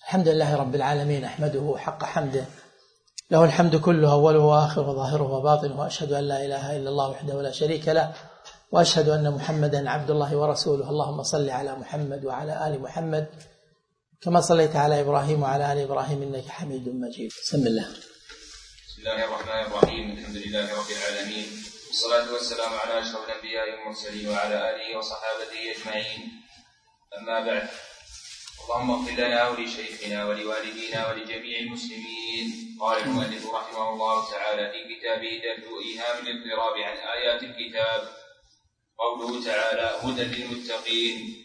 الحمد لله رب العالمين، أحمده حق حمده، له الحمد كله أوله وآخره وظاهره وباطنه، وأشهد أن لا إله إلا الله وحده لا شريك له، وأشهد أن محمدا عبد الله ورسوله. اللهم صل على محمد وعلى آل محمد كما صليت على إبراهيم وعلى آل إبراهيم إنك حميد مجيد. بسم الله. بسم الله الرحمن الرحيم. الحمد لله رب العالمين، والصلاة والسلام على أشرف الأنبياء والمرسلين وعلى آله وصحابته أجمعين. أما بعد، اللهم اغفر لنا ولشيخنا ولوالدينا ولجميع المسلمين. قال المؤلف رحمه الله تعالى في كتابه دفع إيهام الاضطراب عن آيات الكتاب، قوله تعالى: هدى للمتقين،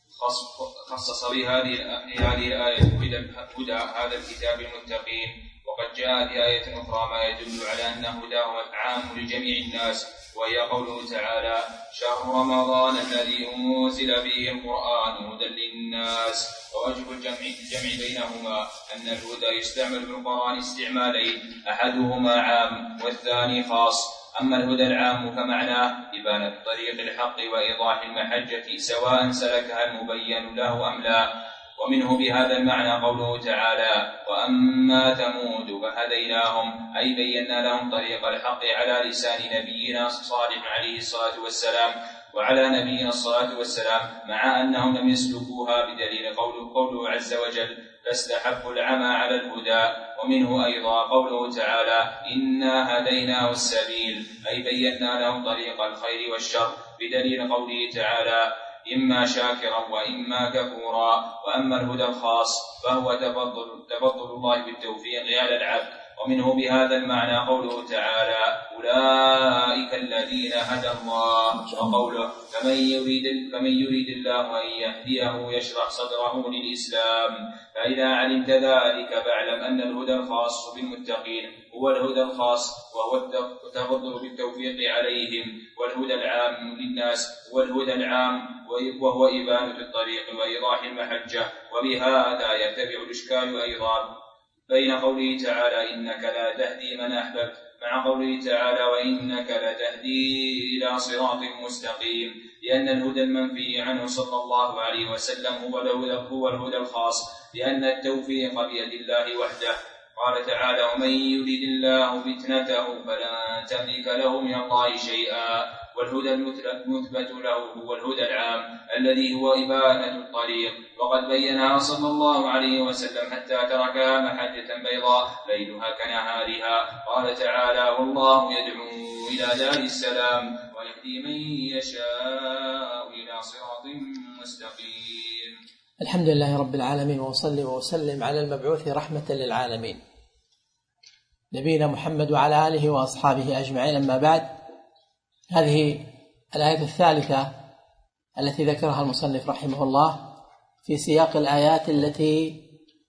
خصص بهذه الآية هدى هذا الكتاب المتقين، وقد جاء في آية أخرى ما يدل على أن هداه عام لجميع الناس، وهي قوله تعالى: شهر رمضان الذي أنزل فيه القرآن هدى للناس. ووجه الجمع بينهما أن الهدى يستعمل في القرآن استعمالين، أحدهما عام والثاني خاص. أما الهدى العام فمعناه إبانة طريق الحق وإيضاح المحجة سواء سلكها المبين له أم لا. ومنه بهذا المعنى قوله تعالى: وأما ثمود فهديناهم، أي بينا لهم طريق الحق على لسان نبينا صالح عليه الصلاة والسلام وعلى نبينا الصلاة والسلام، مع أنهم لم يسلكوها، بدليل قوله عز وجل: فاستحبوا العمى على الهدى. ومنه أيضا قوله تعالى: إنا هديناه السبيل، أي بينا لهم طريق الخير والشر، بدليل قوله تعالى: إما شاكرا وإما كفورا. وأما الهدى الخاص فهو تفضل الله بالتوفيق على العبد. ومنه بهذا المعنى قوله تعالى: أولئك الذين هدى الله، وقوله: فمن يريد الله أن يهديه يشرح صدره للإسلام. فإذا علمت ذلك فاعلم أن الهدى الخاص بالمتقين هو الهدى الخاص، وهو التفضل بالتوفيق عليهم، والهدى العام للناس هو الهدى العام، وهو إبانة الطريق وإيضاح المحجة. وبهذا يرتفع الإشكال أيضا بين قوله تعالى: إنك لا تهدي من أحببت، مع قوله تعالى: وإنك لتهدي إلى صراط مستقيم، لأن الهدى المنفي عنه صلى الله عليه وسلم هو الهدى الخاص، لأن التوفيق بيد الله وحده. قال تعالى: ومن يريد الله فتنته فلن تملك له من الله شيئا. والهدى المثبت له هو الهدى العام الذي هو إبانة الطريق، وقد بينها صلى الله عليه وسلم حتى تركها محجة بيضاء ليلها كنهارها. قال تعالى: والله يدعو إلى دار السلام ويهدي من يشاء إلى صراط مستقيم. الحمد لله رب العالمين، وصلي وسلم على المبعوث رحمة للعالمين نبينا محمد وعلى آله وأصحابه أجمعين. أما بعد، هذه الآية الثالثة التي ذكرها المصنف رحمه الله في سياق الآيات التي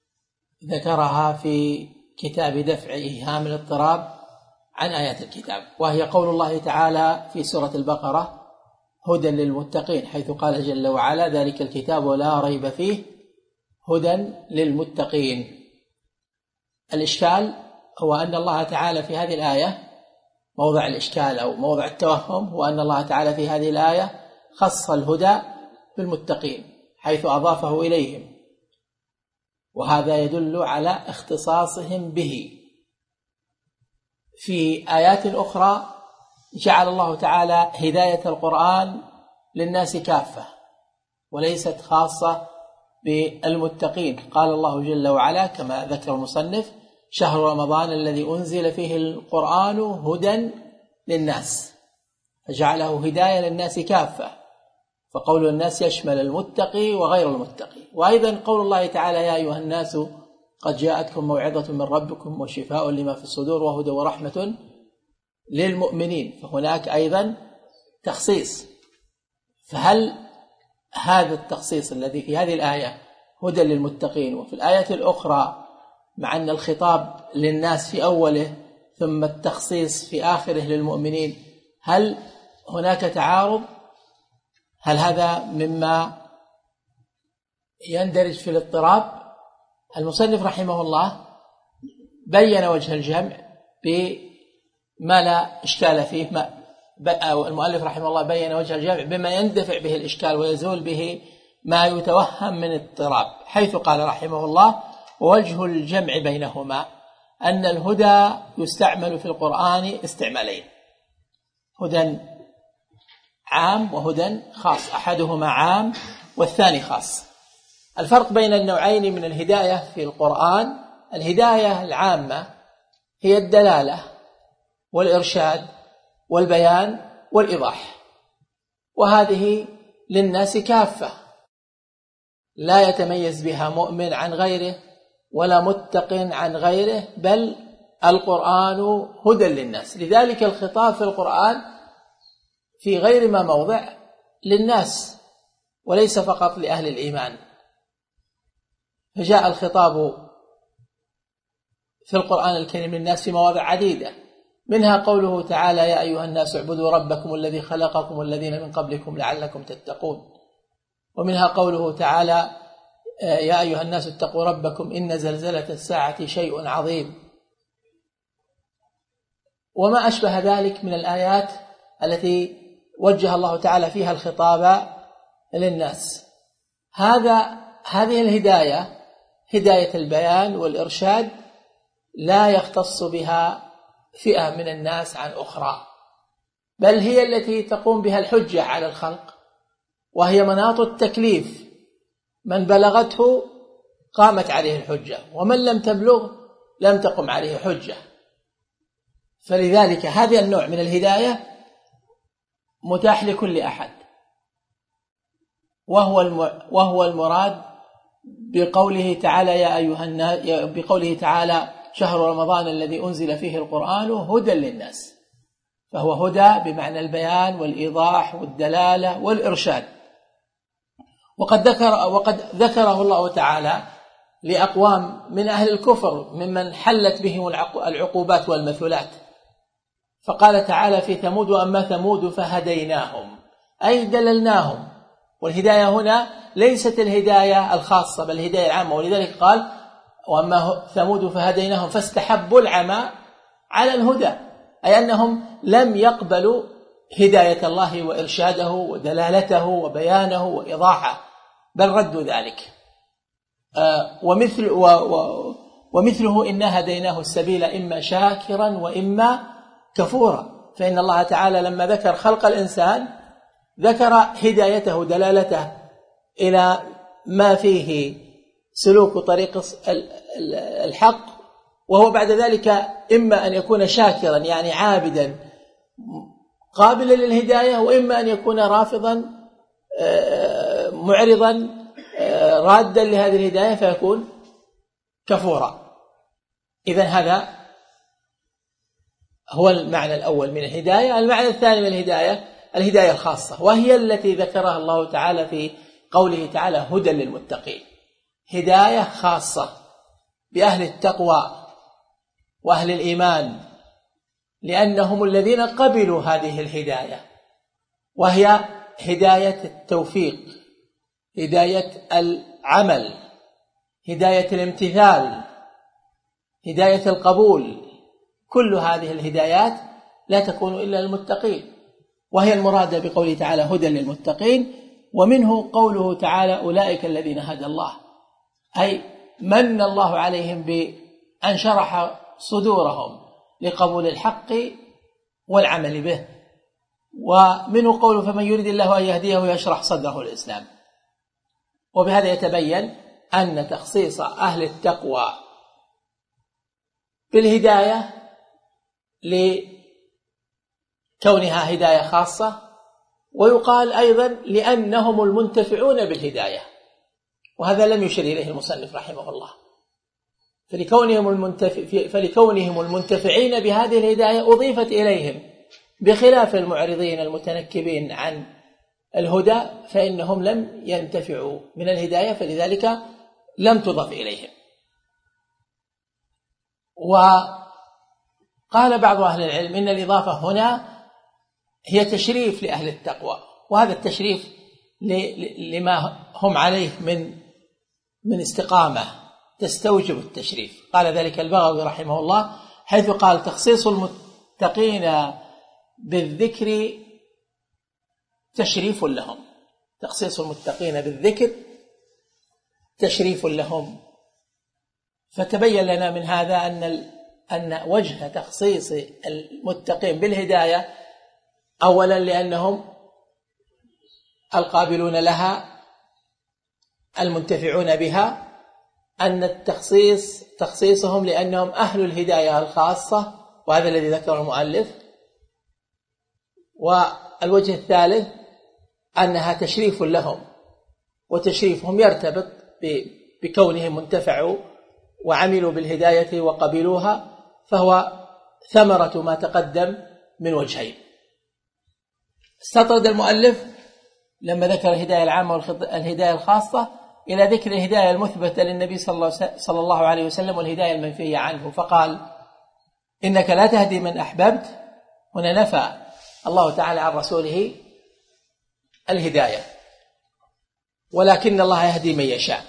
ذكرها في كتاب دفع إيهام الاضطراب عن آيات الكتاب، وهي قول الله تعالى في سورة البقرة: هدى للمتقين، حيث قال جل وعلا: ذلك الكتاب لا ريب فيه هدى للمتقين. الإشكال هو أن الله تعالى في هذه الآية، موضع الإشكال أو موضع التوهم هو أن الله تعالى في هذه الآية خص الهدى بالمتقين حيث أضافه إليهم، وهذا يدل على اختصاصهم به. في آيات أخرى جعل الله تعالى هداية القرآن للناس كافة وليست خاصة بالمتقين. قال الله جل وعلا كما ذكر المصنف: شهر رمضان الذي أنزل فيه القرآن هدى للناس، فجعله هداية للناس كافة، فقول الناس يشمل المتقي وغير المتقي. وأيضا قول الله تعالى: يا أيها الناس قد جاءتكم موعظة من ربكم وشفاء لما في الصدور وهدى ورحمة للمؤمنين، فهناك أيضا تخصيص. فهل هذا التخصيص الذي في هذه الآية هدى للمتقين، وفي الآية الأخرى مع أن الخطاب للناس في أوله ثم التخصيص في آخره للمؤمنين، هل هناك تعارض؟ هل هذا مما يندرج في الاضطراب؟ المصنف رحمه الله بين وجه الجمع بما لا إشكال فيه، أو المؤلف رحمه الله بين وجه الجمع بما يندفع به الإشكال ويزول به ما يتوهم من اضطراب، حيث قال رحمه الله: ووجه الجمع بينهما أن الهدى يستعمل في القرآن استعمالين: هدى عام وهدى خاص، أحدهما عام والثاني خاص. الفرق بين النوعين من الهداية في القرآن: الهداية العامة هي الدلالة والإرشاد والبيان والإيضاح، وهذه للناس كافة، لا يتميز بها مؤمن عن غيره ولا متق عن غيره، بل القرآن هدى للناس. لذلك الخطاب في القرآن في غير ما موضع للناس وليس فقط لأهل الإيمان، فجاء الخطاب في القرآن الكريم للناس في مواضع عديدة، منها قوله تعالى: يا أيها الناس اعبدوا ربكم الذي خلقكم والذين من قبلكم لعلكم تتقون. ومنها قوله تعالى: يا أيها الناس اتقوا ربكم إن زلزلة الساعة شيء عظيم، وما أشبه ذلك من الآيات التي وجه الله تعالى فيها الخطاب للناس. هذه الهداية، هداية البيان والإرشاد، لا يختص بها فئة من الناس عن أخرى، بل هي التي تقوم بها الحجة على الخلق، وهي مناط التكليف، من بلغته قامت عليه الحجة، ومن لم تبلغ لم تقم عليه حجة. فلذلك هذا النوع من الهداية متاح لكل أحد، وهو المراد بقوله تعالى: يا أيها الناس، بقوله تعالى: شهر رمضان الذي أنزل فيه القرآن هدى للناس، فهو هدى بمعنى البيان والإيضاح والدلالة والإرشاد. وقد ذكره الله تعالى لأقوام من أهل الكفر ممن حلت بهم العقوبات والمثلات، فقال تعالى في ثمود: وأما ثمود فهديناهم، أي دللناهم. والهداية هنا ليست الهداية الخاصة بل الهداية العامة، ولذلك قال: وأما ثمود فهديناهم فاستحبوا العمى على الهدى، أي أنهم لم يقبلوا هداية الله وإرشاده ودلالته وبيانه وإيضاحه، بل ردوا ذلك. ومثله إنا هديناه السبيل إما شاكرا وإما كفورا. فإن الله تعالى لما ذكر خلق الإنسان ذكر هدايته دلالته إلى ما فيه سلوك طريق الحق، وهو بعد ذلك إما أن يكون شاكرا يعني عابدا قابلا للهداية، وإما أن يكون رافضا معرضا رادا لهذه الهداية فيكون كفورا. إذن هذا هو المعنى الأول من الهداية. المعنى الثاني من الهداية الخاصة، وهي التي ذكرها الله تعالى في قوله تعالى: هدى للمتقين. هداية خاصة بأهل التقوى وأهل الإيمان، لأنهم الذين قبلوا هذه الهداية، وهي هداية التوفيق، هداية العمل، هداية الامتثال، هداية القبول. كل هذه الهدايات لا تكون إلا للمتقين، وهي المرادة بقوله تعالى: هدى للمتقين. ومنه قوله تعالى: أولئك الذين هدى الله، أي من الله عليهم بأن شرح صدورهم لقبول الحق والعمل به. ومنه قوله: فمن يريد الله أن يهديه يشرح صدره للإسلام. وبهذا يتبين أن تخصيص أهل التقوى بالهداية لكونها هداية خاصة، ويقال أيضا لأنهم المنتفعون بالهداية، وهذا لم يشر إليه المصنف رحمه الله. فلكونهم المنتفعين بهذه الهداية أضيفت إليهم، بخلاف المعرضين المتنكبين عن الهدى فإنهم لم ينتفعوا من الهداية، فلذلك لم تضف إليهم. وقال بعض أهل العلم إن الإضافة هنا هي تشريف لأهل التقوى، وهذا التشريف لما هم عليه من استقامة تستوجب التشريف. قال ذلك البغوي رحمه الله حيث قال: تخصيص المتقين بالذكر تشريف لهم. تخصيص المتقين بالذكر تشريف لهم، فتبين لنا من هذا أن وجه تخصيص المتقين بالهداية أولا لأنهم القابلون لها المنتفعون بها، أن التخصيص تخصيصهم لأنهم أهل الهداية الخاصة، وهذا الذي ذكره المؤلف. والوجه الثالث أنها تشريف لهم، وتشريفهم يرتبط بكونهم منتفعوا وعملوا بالهداية وقبلوها، فهو ثمرة ما تقدم من وجهين. استطرد المؤلف لما ذكر الهداية العامة والهداية الخاصة إلى ذكر الهداية المثبتة للنبي صلى الله عليه وسلم والهداية المنفية عنه، فقال إنك لا تهدي من أحببت. هنا نفى الله تعالى عن رسوله الهداية، ولكن الله يهدي من يشاء،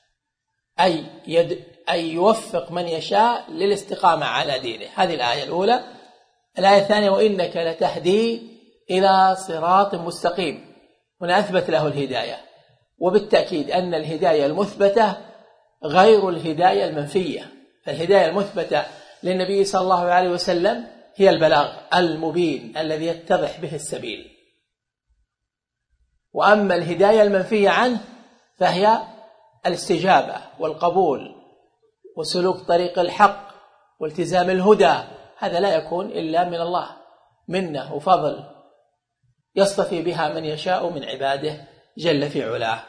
أي يوفق من يشاء للاستقامة على دينه. هذه الآية الأولى. الآية الثانية وإنك لتهدي إلى صراط مستقيم، هنا أثبت له الهداية، وبالتأكيد أن الهداية المثبتة غير الهداية المنفية. فالهداية المثبتة للنبي صلى الله عليه وسلم هي البلاغ المبين الذي يتضح به السبيل، وأما الهداية المنفية عنه فهي الاستجابة والقبول وسلوك طريق الحق والتزام الهدى. هذا لا يكون إلا من الله، منه وفضل يصطفي بها من يشاء من عباده جل في علاه.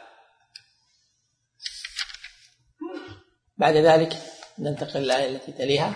بعد ذلك ننتقل للآية التي تليها.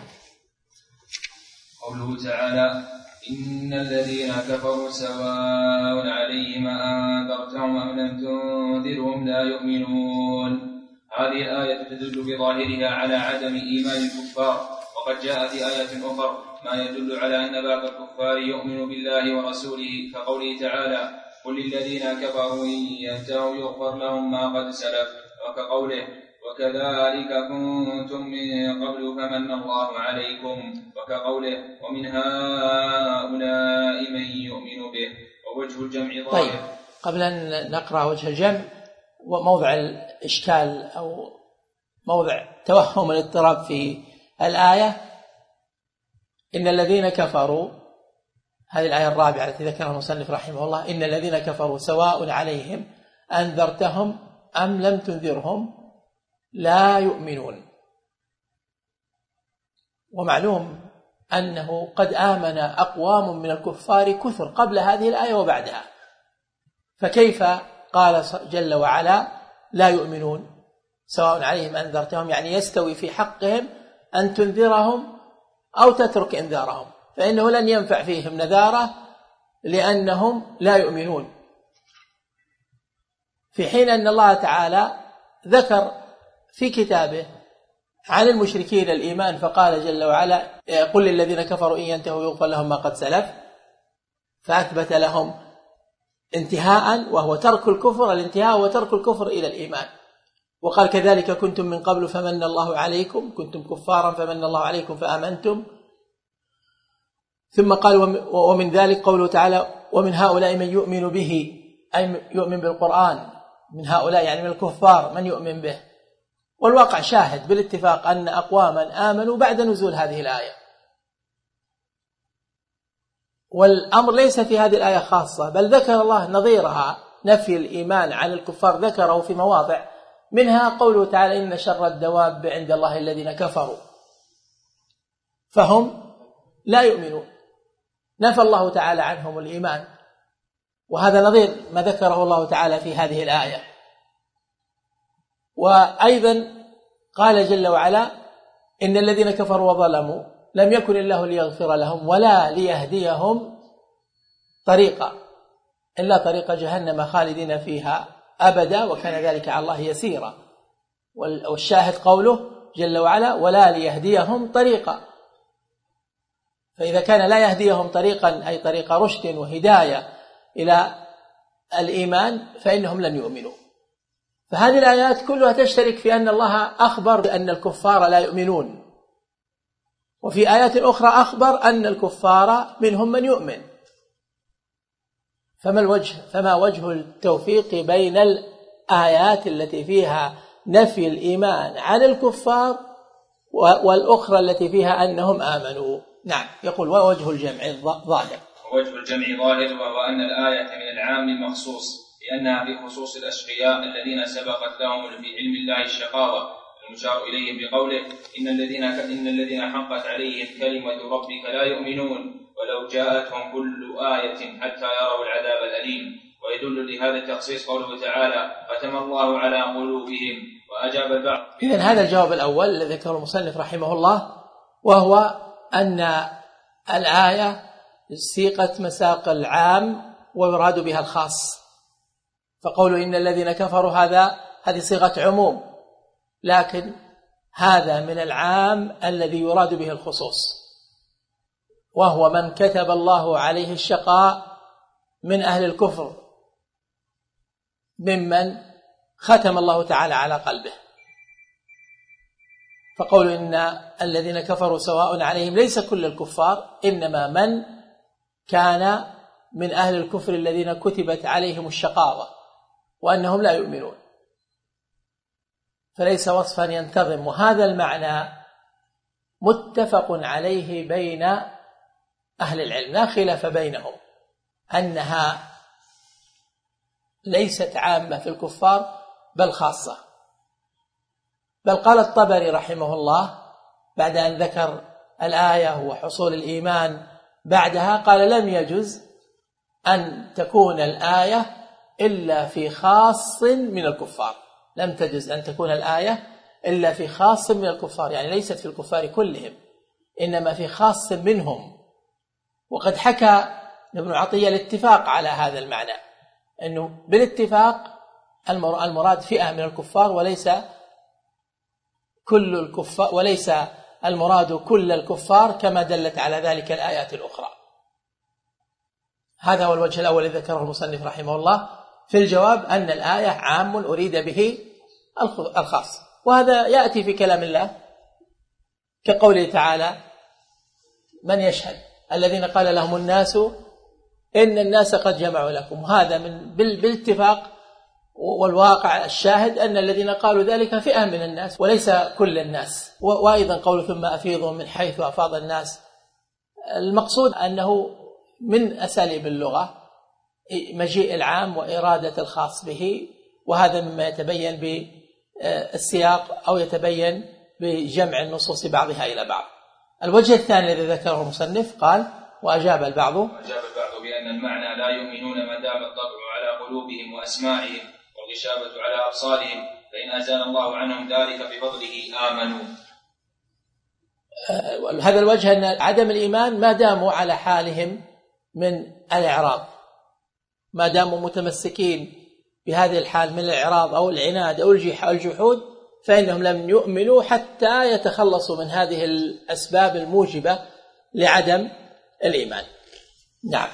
قوله تعالى إن الذين كفروا سواء عليهم أنذرتهم أم لم تنذرهم لا يؤمنون. هذه الآية تدل بظاهرها على عدم إيمان الكفار، وقد جاء في آية أخرى ما يدل على أن باقي الكفار يؤمن بالله ورسوله، كقوله تعالى قل للذين كفروا إن ينتهوا يغفر لهم ما قد سلف، وكقوله وكذلك كنتم من قبل فمن الله عليكم، وكقوله ومن هؤلاء من يؤمن به. ووجه الجمع ظاهر. طيب، قبل أن نقرأ وجه الجمع، وموضع الإشكال أو موضع توهم الاضطراب في الآية إن الذين كفروا، هذه الآية الرابعة التي ذكرها المصنف رحمه الله، إن الذين كفروا سواء عليهم أنذرتهم أم لم تنذرهم لا يؤمنون. ومعلوم أنه قد آمن أقوام من الكفار كثر قبل هذه الآية وبعدها، فكيف قال جل وعلا لا يؤمنون سواء عليهم أنذرتهم؟ يعني يستوي في حقهم أن تنذرهم أو تترك إنذارهم، فإنه لن ينفع فيهم نذارة لأنهم لا يؤمنون، في حين أن الله تعالى ذكر في كتابه عن المشركين الإيمان فقال جل وعلا قل للذين كفروا إن ينتهوا يغفر لهم ما قد سلف، فأثبت لهم انتهاء وهو ترك الكفر. الانتهاء هو ترك الكفر إلى الإيمان. وقال كذلك كنتم من قبل فمن الله عليكم، كنتم كفارا فمن الله عليكم فآمنتم. ثم قال ومن ذلك قوله تعالى ومن هؤلاء من يؤمن به، أي يؤمن بالقرآن، من هؤلاء يعني من الكفار من يؤمن به. والواقع شاهد بالاتفاق أن أقواما آمنوا بعد نزول هذه الآية. والأمر ليس في هذه الآية خاصة، بل ذكر الله نظيرها نفي الإيمان عن الكفار، ذكره في مواضع، منها قوله تعالى إن شر الدواب عند الله الذين كفروا، فهم لا يؤمنون، نفى الله تعالى عنهم الإيمان، وهذا نظير ما ذكره الله تعالى في هذه الآية. وأيضا قال جل وعلا إن الذين كفروا وظلموا لم يكن الله ليغفر لهم ولا ليهديهم طريقا إلا طريق جهنم خالدين فيها أبدا وكان ذلك على الله يسيرا. والشاهد قوله جل وعلا ولا ليهديهم طريقا، فإذا كان لا يهديهم طريقا أي طريق رشد وهداية إلى الإيمان فإنهم لن يؤمنوا. فهذه الآيات كلها تشترك في أن الله أخبر بأن الكفار لا يؤمنون، وفي آيات أخرى أخبر أن الكفار منهم من يؤمن. فما وجه التوفيق بين الآيات التي فيها نفي الإيمان عن الكفار والأخرى التي فيها أنهم آمنوا. نعم. يقول ووجه الجمع ظاهر. ووجه الجمع ظاهر، وهو أن الآية من العام المخصوص، لأنها في خصوص الأشقياء الذين سبقت لهم في علم الله الشقاوة المشار إليهم بقوله إن الذين حقت عليهم كلمة ربك لا يؤمنون ولو جاءتهم كل آية حتى يروا العذاب الأليم. ويدل لهذا التخصيص قوله تعالى ختم الله على قلوبهم. وأجاب البعض. إذن هذا الجواب الأول الذي ذكره المصنف رحمه الله، وهو أن الآية سيقت مساق العام ويراد بها الخاص، فقولوا إن الذين كفروا هذه صيغة عموم، لكن هذا من العام الذي يراد به الخصوص، وهو من كتب الله عليه الشقاء من أهل الكفر ممن ختم الله تعالى على قلبه. فقولوا إن الذين كفروا سواء عليهم ليس كل الكفار، إنما من كان من أهل الكفر الذين كتبت عليهم الشقاوة وأنهم لا يؤمنون، فليس وصفا ينتظم. وهذا المعنى متفق عليه بين أهل العلم لا خلاف بينهم أنها ليست عامة في الكفار بل خاصة. بل قال الطبري رحمه الله بعد أن ذكر الآية وحصول الإيمان بعدها، قال لم يجز أن تكون الآية إلا في خاص من الكفار، لم تجز أن تكون الآية إلا في خاص من الكفار، يعني ليست في الكفار كلهم إنما في خاص منهم. وقد حكى ابن عطية الاتفاق على هذا المعنى، أنه بالاتفاق المراد فئة من الكفار وليس كل الكفار، وليس المراد كل الكفار كما دلت على ذلك الآيات الأخرى. هذا هو الوجه الأول الذي ذكره المصنف رحمه الله في الجواب، أن الآية عام أريد به الخاص. وهذا يأتي في كلام الله كقوله تعالى من يشهد الذين قال لهم الناس إن الناس قد جمعوا لكم. هذا بالاتفاق والواقع الشاهد أن الذين قالوا ذلك فئة من الناس وليس كل الناس. وأيضا قول ثم أفيضوا من حيث أفاض الناس، المقصود أنه من أساليب اللغة مجيء العام وإرادة الخاص به، وهذا مما يتبين بالسياق أو يتبين بجمع النصوص بعضها إلى بعض. الوجه الثاني الذي ذكره المصنف قال وأجاب البعض بأن المعنى لا يؤمنون ما دام الطبع على قلوبهم وأسماعهم والغشابة على أبصارهم، فإن أزال الله عنهم ذلك بفضله آمنوا. هذا الوجه أن عدم الإيمان ما داموا على حالهم من الإعراض، ما داموا متمسكين بهذه الحال من الإعراض أو العناد أو الجحود، فإنهم لم يؤمنوا حتى يتخلصوا من هذه الأسباب الموجبة لعدم الإيمان. نعم.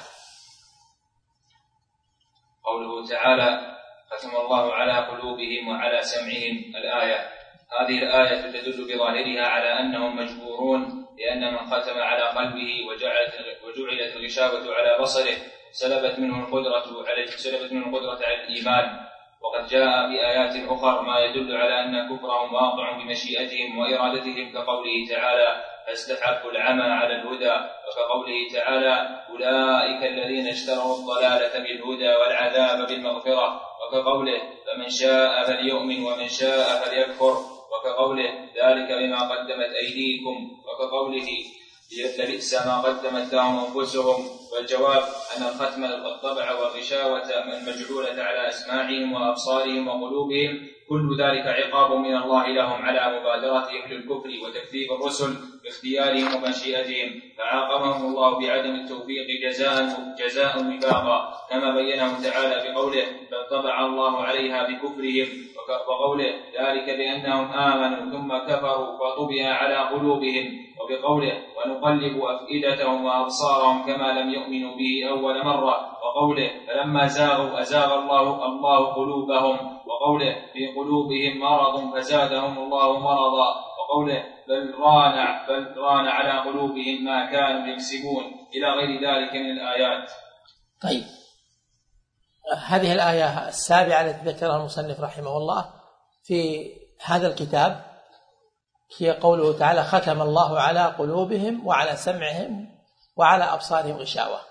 قوله تعالى ختم الله على قلوبهم وعلى سمعهم الآية، هذه الآية تدل بظاهرها على أنهم مجبورون، لأن من ختم على قلبه وجعلت الغشاوة على بصره سلبت منه القدرة على الإيمان. وقد جاء بآيات أخرى ما يدل على أن كفرهم واقع بمشيئتهم وإرادتهم، كقوله تعالى فاستحبوا العمى على الهدى، وكقوله تعالى أولئك الذين اشتروا الضلالة بالهدى والعذاب بالمغفرة، وكقوله فمن شاء فليؤمن ومن شاء فليكفر، وكقوله ذلك بما قدمت أيديكم، وكقوله لبئس ما قدمت لهم أنفسهم. والجواب أن الختم الطبع والغشاوة المجعولة على أسماعهم وأبصارهم وقلوبهم كل ذلك عقاب من الله لهم على مبادرتهم للكفر وتكذيب الرسل باختيارهم ومشيئتهم، فعاقبهم الله بعدم التوفيق جزاء وفاقا، كما بينه تعالى بقوله بل طبع الله عليها بكفرهم، وقوله ذلك بأنهم آمنوا ثم كفروا فطبع على قلوبهم، وبقوله ونقلب أفئدتهم وأبصارهم كما لم يؤمنوا به أول مرة، وقوله فلما زاغوا أزاغ الله قلوبهم، وقوله في قلوبهم مرض فزادهم الله مرضا، وقوله بل ران على قلوبهم ما كانوا يكسبون، إلى غير ذلك من الآيات. طيب، هذه الآية السابعة التي ذكرها المصنف رحمه الله في هذا الكتاب هي قوله تعالى ختم الله على قلوبهم وعلى سمعهم وعلى أبصارهم غشاوة.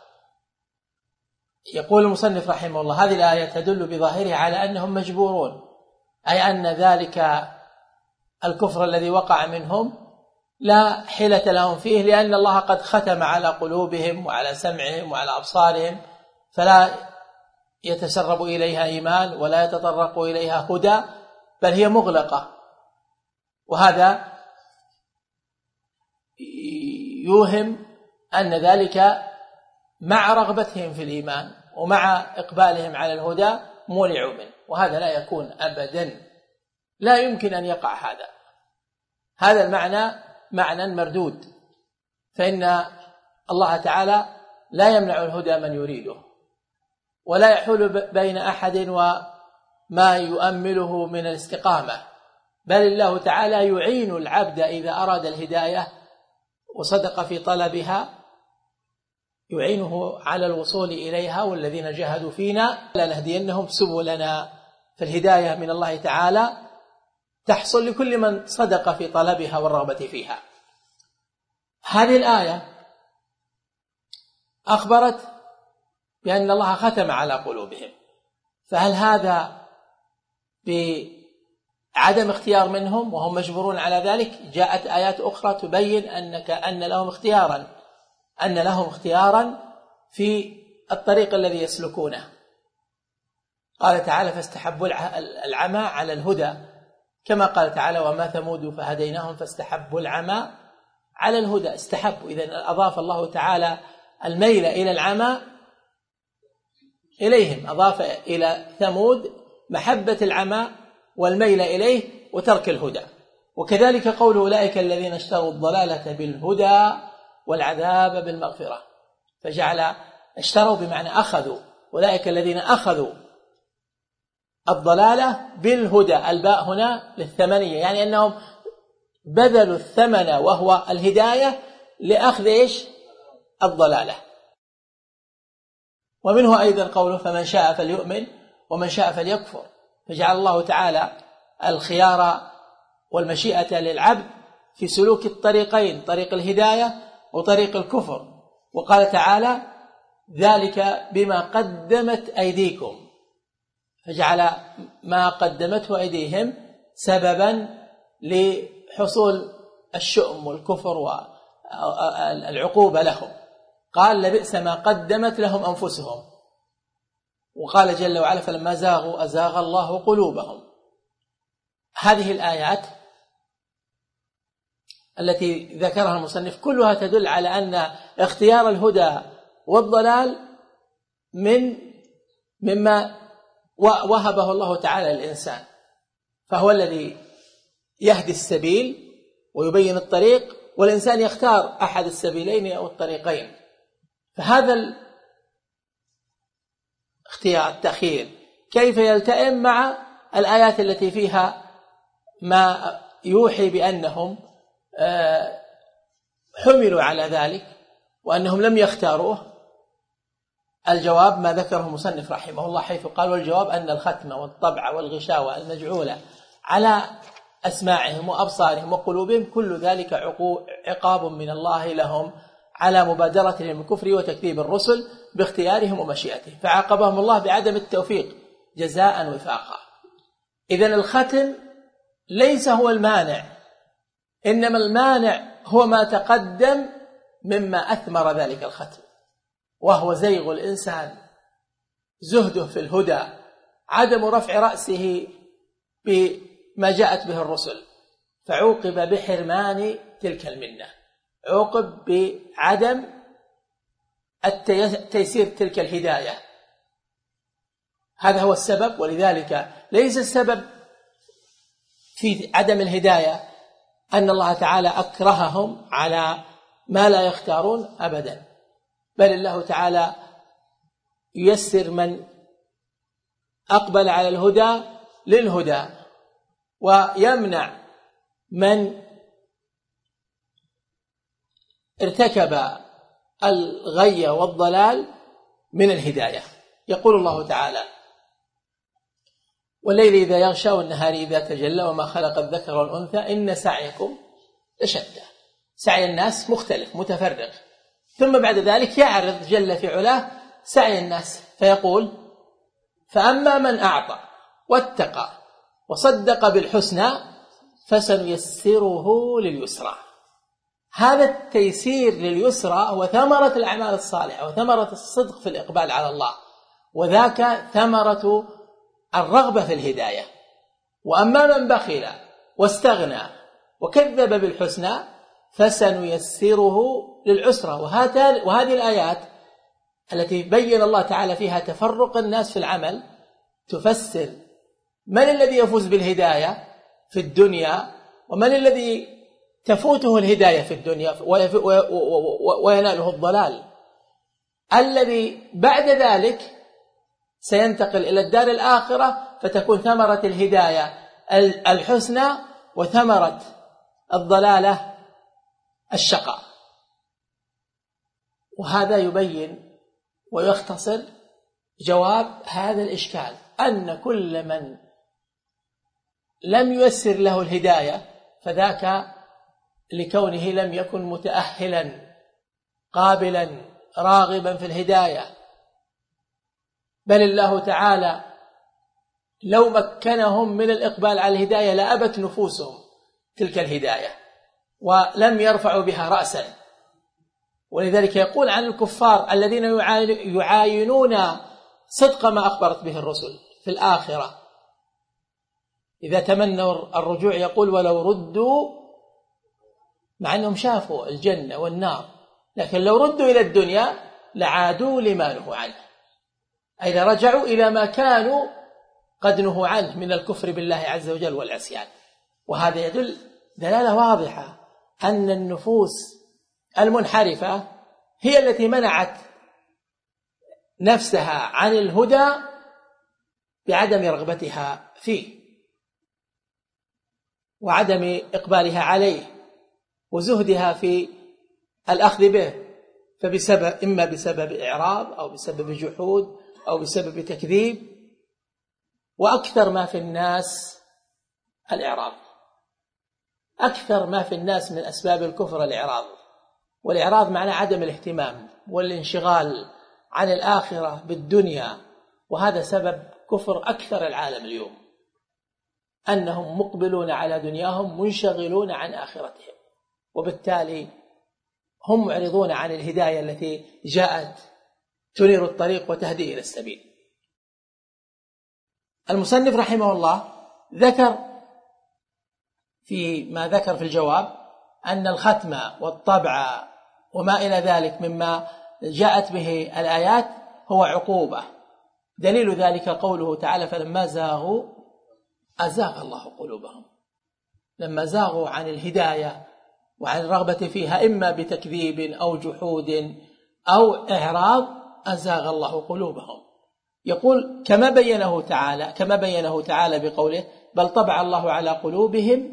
يقول المصنف رحمه الله هذه الآية تدل بظاهرها على أنهم مجبورون، أي أن ذلك الكفر الذي وقع منهم لا حيلة لهم فيه، لأن الله قد ختم على قلوبهم وعلى سمعهم وعلى أبصارهم، فلا يتسرب إليها إيمان ولا يتطرق إليها هدى، بل هي مغلقة. وهذا يوهم أن ذلك مع رغبتهم في الإيمان ومع إقبالهم على الهدى مولع منه، وهذا لا يكون أبدا، لا يمكن أن يقع هذا المعنى معنى مردود، فإن الله تعالى لا يمنع الهدى من يريده، ولا يحول بين أحد وما يؤمله من الاستقامة، بل الله تعالى يعين العبد إذا أراد الهداية وصدق في طلبها، يعينه على الوصول إليها، والذين جاهدوا فينا لنهدينهم سبلنا. فالهداية من الله تعالى تحصل لكل من صدق في طلبها والرغبة فيها. هذه الآية أخبرت بأن الله ختم على قلوبهم، فهل هذا بعدم اختيار منهم وهم مجبورون على ذلك؟ جاءت آيات أخرى تبين أن لهم اختيارا في الطريق الذي يسلكونه. قال تعالى فاستحبوا العمى على الهدى، كما قال تعالى وما ثمود فهديناهم فاستحبوا العمى على الهدى. استحبوا، إذن أضاف الله تعالى الميل إلى العمى إليهم، أضاف إلى ثمود محبة العمى والميل إليه وترك الهدى. وكذلك قول أولئك الذين اشتروا الضلالة بالهدى والعذاب بالمغفرة، فجعل اشتروا بمعنى أخذوا، أولئك الذين أخذوا الضلالة بالهدى، الباء هنا للثمنية، يعني أنهم بذلوا الثمن وهو الهداية لأخذ الضلالة. ومنه أيضا قوله فمن شاء فليؤمن ومن شاء فليكفر، فجعل الله تعالى الخيار والمشيئة للعبد في سلوك الطريقين، طريق الهداية وطريق الكفر. وقال تعالى ذلك بما قدمت أيديكم، فجعل ما قدمته أيديهم سببا لحصول الشؤم والكفر والعقوبة لهم. قال لبئس ما قدمت لهم أنفسهم، وقال جل وعلا فلما زاغوا أزاغ الله قلوبهم. هذه الآيات التي ذكرها المصنف كلها تدل على أن اختيار الهدى والضلال مما وهبه الله تعالى للإنسان، فهو الذي يهدي السبيل ويبين الطريق، والإنسان يختار أحد السبيلين أو الطريقين. فهذا الاختيار التأخير كيف يلتئم مع الآيات التي فيها ما يوحي بأنهم حملوا على ذلك وأنهم لم يختاروه؟ الجواب ما ذكره المصنف رحمه الله، حيث قال والجواب أن الختم والطبع والغشاوة المجعولة على أسماعهم وأبصارهم وقلوبهم كل ذلك عقاب من الله لهم على مبادرتهم بالكفر وتكذيب الرسل باختيارهم ومشيئتهم، فعاقبهم الله بعدم التوفيق جزاء وفاقا. إذن الختم ليس هو المانع، إنما المانع هو ما تقدم مما أثمر ذلك الختم، وهو زيغ الإنسان، زهده في الهدى، عدم رفع رأسه بما جاءت به الرسل، فعوقب بحرمان تلك المنة، عوقب بعدم تيسير تلك الهداية. هذا هو السبب. ولذلك ليس السبب في عدم الهداية أن الله تعالى أكرههم على ما لا يختارون أبدا، بل الله تعالى ييسر من أقبل على الهدى للهدى، ويمنع من ارتكب الغي والضلال من الهداية. يقول الله تعالى والليل إذا يغشى والنهار إذا تجلى وما خلق الذكر والأنثى إن سعيكم شتى، سعي الناس مختلف متفرق. ثم بعد ذلك يعرض جل في علاه سعي الناس فيقول: فأما من أعطى واتقى وصدق بالحسنى فسنيسره لليسرى. هذا التيسير لليسرى هو ثمرة الأعمال الصالحة وثمرة الصدق في الإقبال على الله، وذاك ثمرة الرغبة في الهداية. وأما من بخل واستغنى وكذب بالحسنى فسنيسره للعسرى. وهذه الآيات التي بين الله تعالى فيها تفرق الناس في العمل تفسر من الذي يفوز بالهداية في الدنيا ومن الذي تفوته الهداية في الدنيا ويناله الضلال. الذي بعد ذلك سينتقل إلى الدار الآخرة فتكون ثمرة الهداية الحسنى وثمرة الضلالة الشقاء. وهذا يبين ويختصر جواب هذا الإشكال، أن كل من لم ييسر له الهداية فذاك لكونه لم يكن متأهلا قابلا راغبا في الهداية، بل الله تعالى لو مكنهم من الإقبال على الهداية لأبت نفوسهم تلك الهداية ولم يرفعوا بها رأسا. ولذلك يقول عن الكفار الذين يعاينون صدق ما أخبرت به الرسل في الآخرة إذا تمنوا الرجوع يقول: ولو ردوا، مع أنهم شافوا الجنة والنار، لكن لو ردوا إلى الدنيا لعادوا لما نهوا عنه، أي رجعوا إلى ما كانوا قد نهوا عنه من الكفر بالله عز وجل والعصيان. وهذا يدل دلالة واضحة أن النفوس المنحرفة هي التي منعت نفسها عن الهدى بعدم رغبتها فيه وعدم إقبالها عليه وزهدها في الأخذ به، إما بسبب إعراض أو بسبب جحود أو بسبب تكذيب. وأكثر ما في الناس الإعراض، أكثر ما في الناس من أسباب الكفر الإعراض. والإعراض معناه عدم الاهتمام والانشغال عن الآخرة بالدنيا، وهذا سبب كفر أكثر العالم اليوم، أنهم مقبلون على دنياهم منشغلون عن آخرتهم، وبالتالي هم معرضون عن الهداية التي جاءت تنير الطريق وتهدي إلى السبيل. المصنف رحمه الله ذكر في الجواب أن الختم والطبع وما إلى ذلك مما جاءت به الآيات هو عقوبة. دليل ذلك قوله تعالى: فلما زاغوا أزاغ الله قلوبهم. لما زاغوا عن الهداية وعن الرغبة فيها إما بتكذيب أو جحود أو إعراض أزاغ الله قلوبهم. يقول كما بينه تعالى بقوله: بل طبع الله على قلوبهم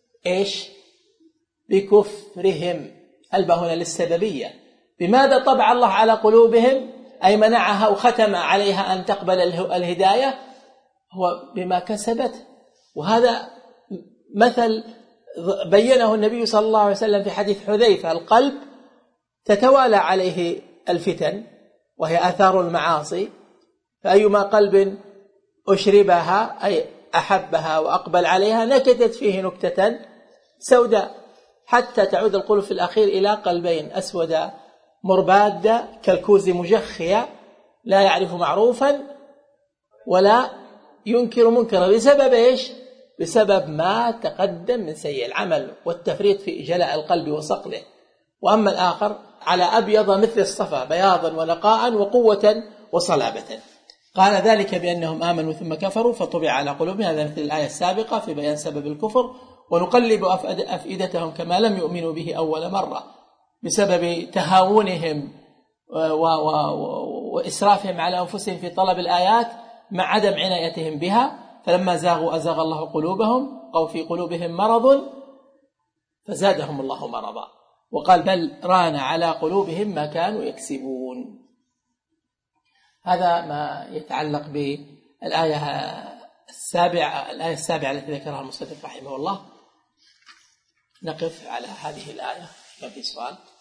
بكفرهم. الباء هنا للسببية. بماذا طبع الله على قلوبهم؟ أي منعها وختم عليها أن تقبل الهداية، هو بما كسبت. وهذا مثل بينه النبي صلى الله عليه وسلم في حديث حذيفة: القلب تتوالى عليه الفتن وهي آثار المعاصي، فأيما قلب أشربها أي أحبها وأقبل عليها نكتت فيه نكتة سوداء، حتى تعود القلوب في الأخير إلى قلبين: أسود مرباد كالكوز مجخية لا يعرف معروفا ولا ينكر منكرا. بسبب بسبب ما تقدم من سيء العمل والتفريط في جلاء القلب وصقله. وأما الآخر على أبيض مثل الصفا بياضا ونقاء وقوة وصلابة. قال ذلك بأنهم آمنوا ثم كفروا فطبع على قلوبهم. هذا مثل الآية السابقة في بيان سبب الكفر. ونقلب أفئدتهم كما لم يؤمنوا به أول مرة بسبب تهاونهم وإسرافهم على أنفسهم في طلب الآيات مع عدم عنايتهم بها. فلما زاغوا أزاغ الله قلوبهم أو في قلوبهم مرض فزادهم الله مرضا. وقال: بل ران على قلوبهم ما كانوا يكسبون. هذا ما يتعلق بالآية السابعة التي ذكرها المصنف رحمه الله. نقف على هذه الآية. في سؤال؟